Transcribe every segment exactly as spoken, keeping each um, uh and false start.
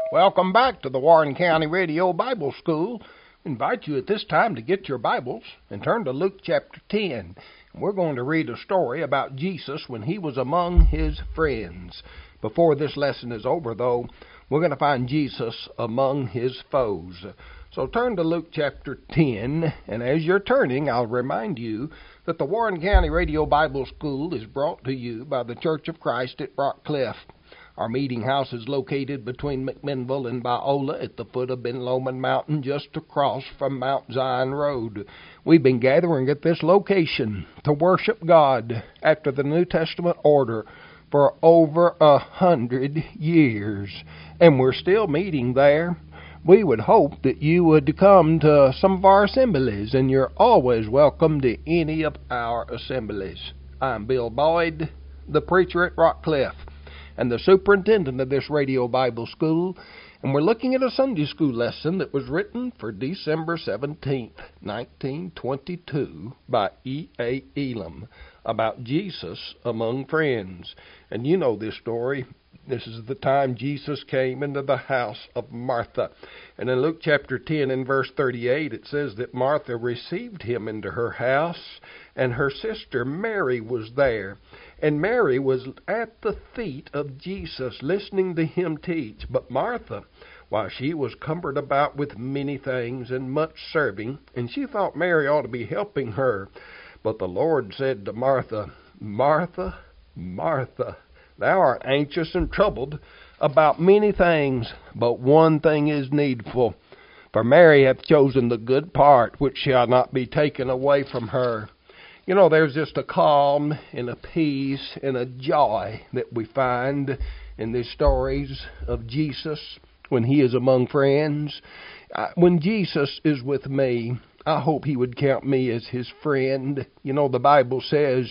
Welcome back to the Warren County Radio Bible School. I invite you at this time to get your Bibles and turn to Luke chapter ten. We're going to read a story about Jesus when he was among his friends. Before this lesson is over, though, we're going to find Jesus among his foes. So turn to Luke chapter ten, and as you're turning, I'll remind you that the Warren County Radio Bible School is brought to you by the Church of Christ at Rockcliff. Our meeting house is located between McMinnville and Biola at the foot of Ben Lomond Mountain, just across from Mount Zion Road. We've been gathering at this location to worship God after the New Testament order for over a hundred years, and we're still meeting there. We would hope that you would come to some of our assemblies, and you're always welcome to any of our assemblies. I'm Bill Boyd, the preacher at Rockcliff, and the superintendent of this radio Bible school, and we're looking at a Sunday school lesson that was written for December seventeenth, nineteen twenty-two by E A Elam about Jesus among friends. And you know this story. This is the time Jesus came into the house of Martha. And in Luke chapter ten and verse thirty-eight, it says that Martha received him into her house, and her sister Mary was there. And Mary was at the feet of Jesus, listening to him teach. But Martha, while she was cumbered about with many things and much serving, and she thought Mary ought to be helping her. But the Lord said to Martha, Martha, Martha, thou art anxious and troubled about many things, but one thing is needful. For Mary hath chosen the good part, which shall not be taken away from her. You know, there's just a calm and a peace and a joy that we find in these stories of Jesus when he is among friends. When Jesus is with me, I hope he would count me as his friend. You know, the Bible says,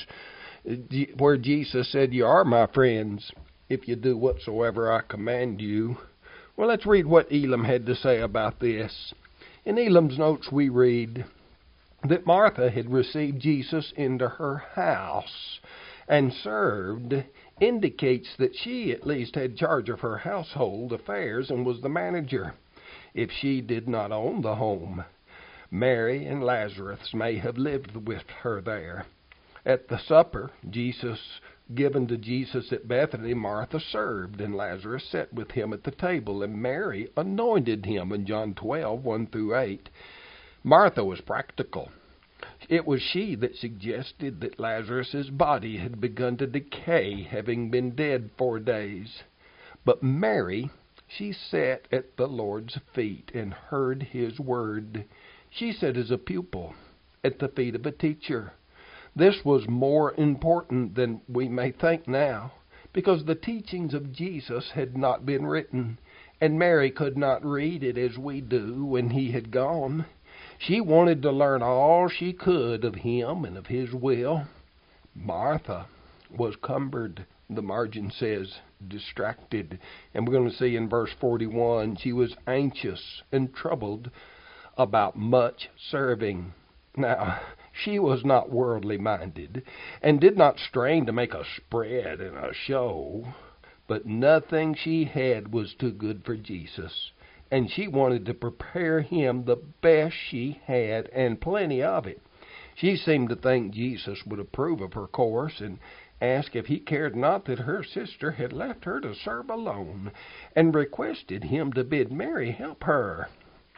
where Jesus said, you are my friends if you do whatsoever I command you. Well, let's read what Elam had to say about this. In Elam's notes we read that Martha had received Jesus into her house and served, indicates that she at least had charge of her household affairs and was the manager, if she did not own the home. Mary and Lazarus may have lived with her there. At the supper Jesus given to Jesus at Bethany, Martha served, and Lazarus sat with him at the table, and Mary anointed him in John twelve, one through eight. Martha was practical. It was she that suggested that Lazarus' body had begun to decay, having been dead four days. But Mary, she sat at the Lord's feet and heard his word. She sat as a pupil at the feet of a teacher. This was more important than we may think now, because the teachings of Jesus had not been written, and Mary could not read it as we do when he had gone. She wanted to learn all she could of him and of his will. Martha was cumbered, the margin says, distracted. And we're going to see in verse forty-one, she was anxious and troubled about much serving. Now, she was not worldly minded and did not strain to make a spread and a show, but nothing she had was too good for Jesus. And she wanted to prepare him the best she had, and plenty of it. She seemed to think Jesus would approve of her course, and ask if he cared not that her sister had left her to serve alone, and requested him to bid Mary help her.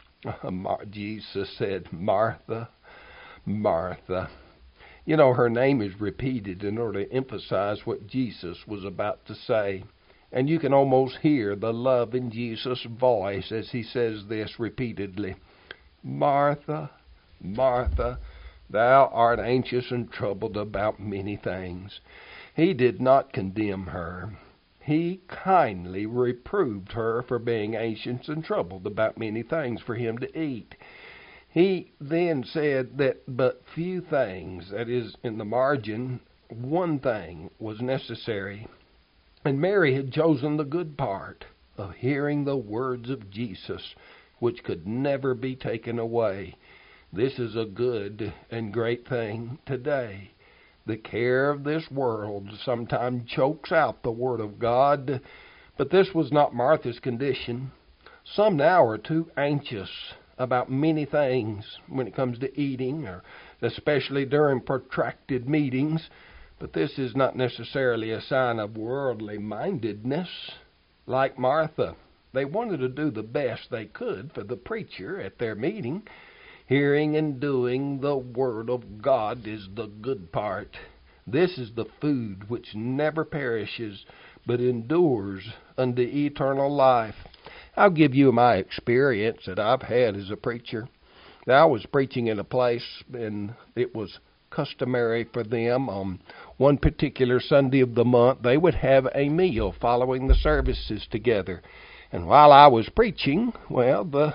Jesus said, Martha, Martha. You know, her name is repeated in order to emphasize what Jesus was about to say. And you can almost hear the love in Jesus' voice as he says this repeatedly. Martha, Martha, thou art anxious and troubled about many things. He did not condemn her. He kindly reproved her for being anxious and troubled about many things for him to eat. He then said that but few things, that is, in the margin, one thing was necessary. And Mary had chosen the good part of hearing the words of Jesus, which could never be taken away. This is a good and great thing today. The care of this world sometimes chokes out the Word of God, but this was not Martha's condition. Some now are too anxious about many things when it comes to eating, or especially during protracted meetings, but this is not necessarily a sign of worldly mindedness. Like Martha, they wanted to do the best they could for the preacher at their meeting. Hearing and doing the Word of God is the good part. This is the food which never perishes, but endures unto eternal life. I'll give you my experience that I've had as a preacher. Now, I was preaching in a place, and it was customary for them on one particular Sunday of the month, they would have a meal following the services together. And while I was preaching, well, the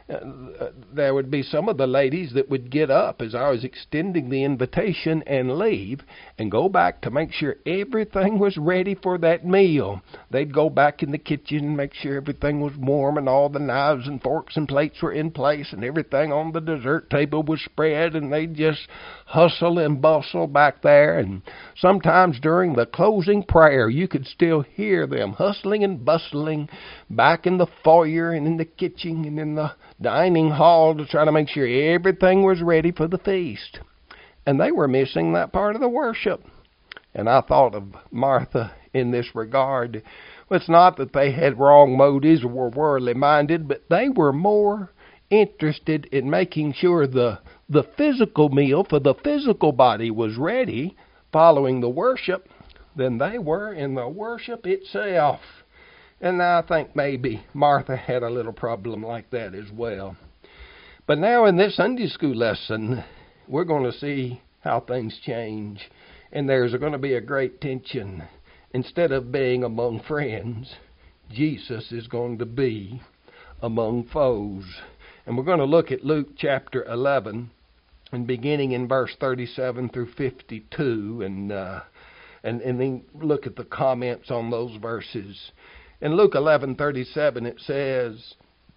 Uh, there would be some of the ladies that would get up as I was extending the invitation and leave and go back to make sure everything was ready for that meal. They'd go back in the kitchen and make sure everything was warm and all the knives and forks and plates were in place and everything on the dessert table was spread, and they'd just hustle and bustle back there. And sometimes during the closing prayer, you could still hear them hustling and bustling back in the foyer and in the kitchen and in the dining hall to try to make sure everything was ready for the feast. And they were missing that part of the worship. And I thought of Martha in this regard. Well, it's not that they had wrong motives or were worldly minded, but they were more interested in making sure the, the physical meal for the physical body was ready following the worship than they were in the worship itself. And I think maybe Martha had a little problem like that as well. But now in this Sunday school lesson, we're going to see how things change. And there's going to be a great tension. Instead of being among friends, Jesus is going to be among foes. And we're going to look at Luke chapter eleven, and beginning in verse thirty-seven through fifty-two, and, uh, and, and then look at the comments on those verses. In Luke eleven thirty-seven, it says,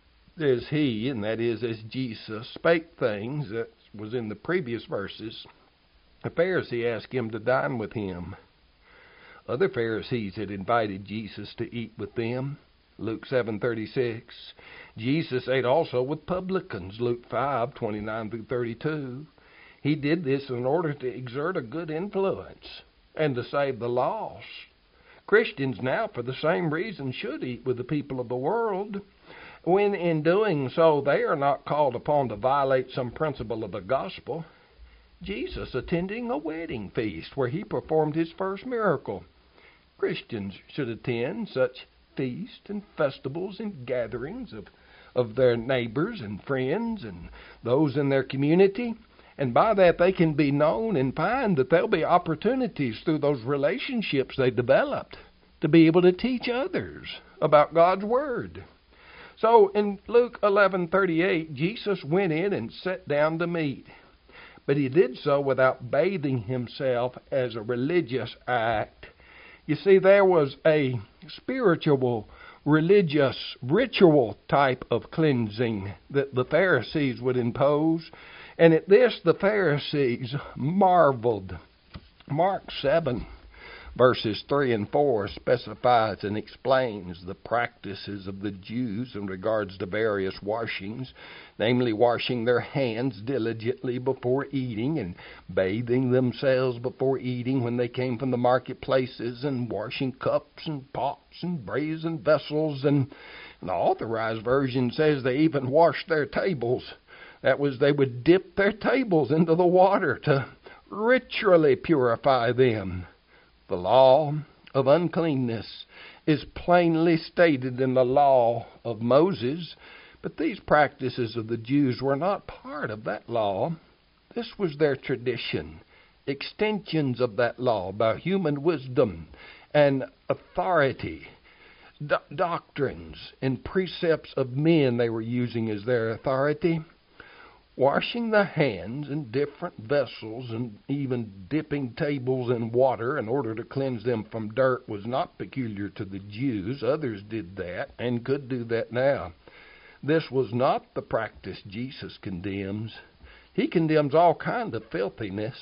"As he," and that is as Jesus, "spake things," that was in the previous verses, a Pharisee asked him to dine with him. Other Pharisees had invited Jesus to eat with them. Luke seven thirty-six. Jesus ate also with publicans. Luke five twenty-nine through thirty-two. He did this in order to exert a good influence and to save the lost. Christians now, for the same reason, should eat with the people of the world, when in doing so they are not called upon to violate some principle of the gospel. Jesus attending a wedding feast where he performed his first miracle. Christians should attend such feasts and festivals and gatherings of, of their neighbors and friends and those in their community. And by that they can be known and find that there'll be opportunities through those relationships they developed to be able to teach others about God's Word. So in Luke eleven thirty-eight, Jesus went in and sat down to meat. But he did so without bathing himself as a religious act. You see, there was a spiritual, religious, ritual type of cleansing that the Pharisees would impose. And at this the Pharisees marveled. Mark seven, verses three and four specifies and explains the practices of the Jews in regards to various washings, namely washing their hands diligently before eating and bathing themselves before eating when they came from the marketplaces, and washing cups and pots and brazen vessels. And the Authorized Version says they even washed their tables. That was, they would dip their tables into the water to ritually purify them. The law of uncleanness is plainly stated in the law of Moses, but these practices of the Jews were not part of that law. This was their tradition, extensions of that law by human wisdom and authority, do- doctrines and precepts of men they were using as their authority. Washing the hands in different vessels and even dipping tables in water in order to cleanse them from dirt was not peculiar to the Jews. Others did that and could do that now. This was not the practice Jesus condemns. He condemns all kind of filthiness.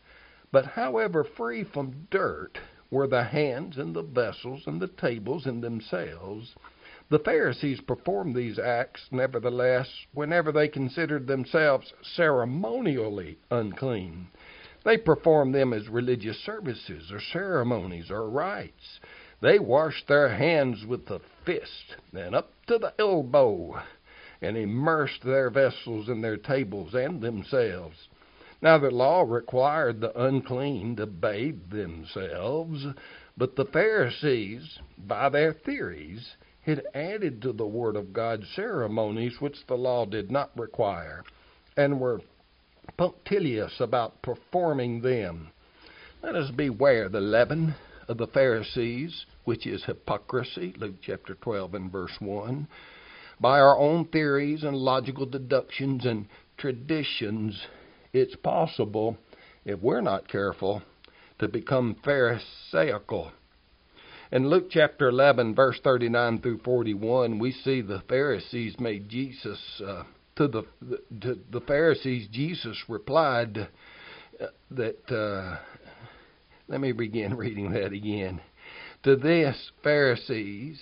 But however free from dirt were the hands and the vessels and the tables in themselves, The Pharisees performed these acts, nevertheless, whenever they considered themselves ceremonially unclean. They performed them as religious services or ceremonies or rites. They washed their hands with the fist and up to the elbow, and immersed their vessels and their tables and themselves. Now the law required the unclean to bathe themselves, but the Pharisees, by their theories, had added to the Word of God ceremonies which the law did not require, and were punctilious about performing them. Let us beware the leaven of the Pharisees, which is hypocrisy, Luke chapter twelve and verse one. By our own theories and logical deductions and traditions, it's possible, if we're not careful, to become pharisaical. In Luke chapter eleven, verse thirty-nine through forty-one, we see the Pharisees made Jesus, uh, to the to the Pharisees, Jesus replied uh, that, uh, let me begin reading that again. To this Pharisees,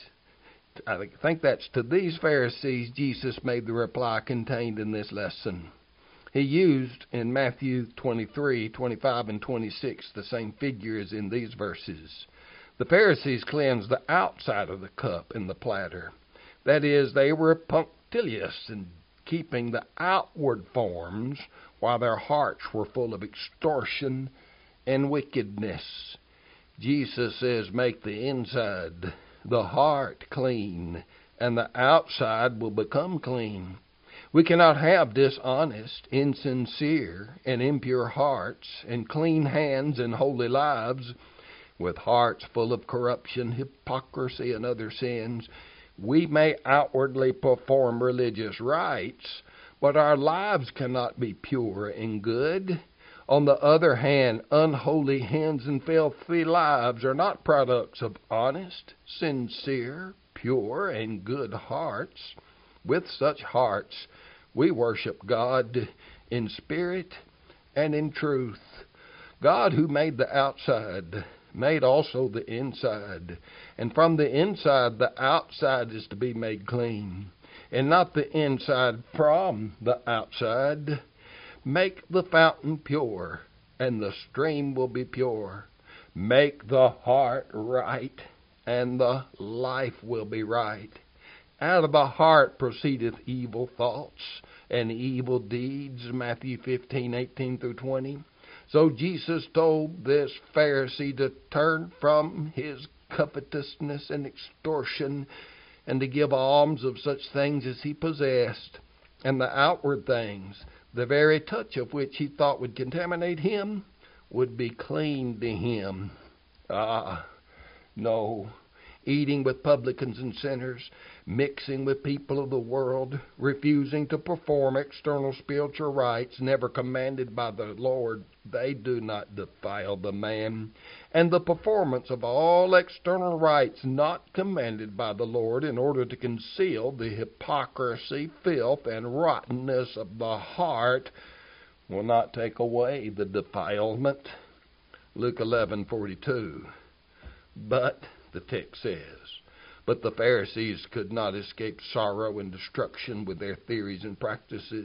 I think that's to these Pharisees, Jesus made the reply contained in this lesson. He used in Matthew twenty-three, twenty-five, and twenty-six the same figure as in these verses. The Pharisees cleansed the outside of the cup and the platter. That is, they were punctilious in keeping the outward forms, while their hearts were full of extortion and wickedness. Jesus says, make the inside, the heart, clean, and the outside will become clean. We cannot have dishonest, insincere, and impure hearts, and clean hands and holy lives, with hearts full of corruption, hypocrisy, and other sins. We may outwardly perform religious rites, but our lives cannot be pure and good. On the other hand, unholy hands and filthy lives are not products of honest, sincere, pure, and good hearts. With such hearts, we worship God in spirit and in truth. God, who made the outside, made also the inside. And from the inside, the outside is to be made clean, and not the inside from the outside. Make the fountain pure, and the stream will be pure. Make the heart right, and the life will be right. Out of the heart proceedeth evil thoughts and evil deeds, Matthew fifteen, eighteen through twenty. So Jesus told this Pharisee to turn from his covetousness and extortion, and to give alms of such things as he possessed, and the outward things, the very touch of which he thought would contaminate him, would be clean to him. Ah, no. Eating with publicans and sinners, mixing with people of the world, refusing to perform external spiritual rites never commanded by the Lord, they do not defile the man. And the performance of all external rites not commanded by the Lord in order to conceal the hypocrisy, filth, and rottenness of the heart will not take away the defilement. Luke eleven forty-two. But the text says, but the Pharisees could not escape sorrow and destruction with their theories and practices.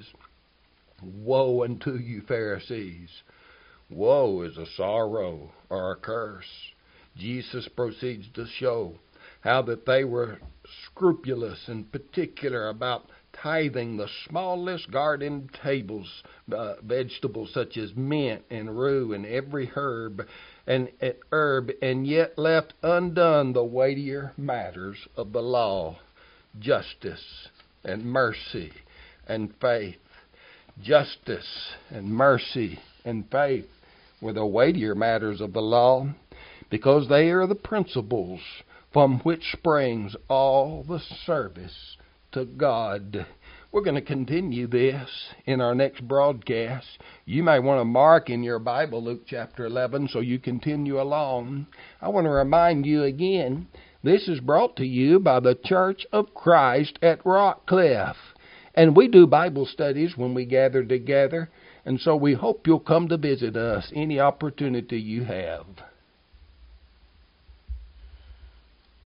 Woe unto you, Pharisees! Woe is a sorrow or a curse. Jesus proceeds to show how that they were scrupulous and particular about tithing the smallest garden tables, uh, vegetables such as mint and rue and every herb and uh, herb, and yet left undone the weightier matters of the law, justice and mercy and faith. Justice and mercy and faith were the weightier matters of the law, because they are the principles from which springs all the service to God. We're going to continue this in our next broadcast. You may want to mark in your Bible Luke chapter eleven so you continue along. I want to remind you again, this is brought to you by the Church of Christ at Rockcliffe. And we do Bible studies when we gather together, and so we hope you'll come to visit us any opportunity you have.